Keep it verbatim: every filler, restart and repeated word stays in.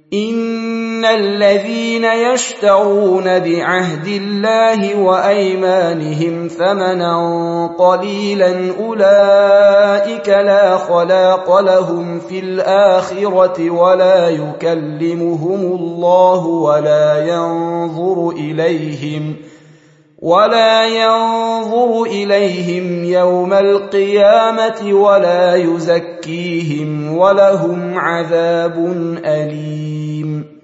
إن الذين يشترون بعهد الله وأيمانهم ثمنا قليلا أولئك لا خلاق لهم في الآخرة ولا يكلمهم الله ولا ينظر إليهم ولا ينظر إليهم يوم القيامة ولا يزكيهم ولهم عذاب أليم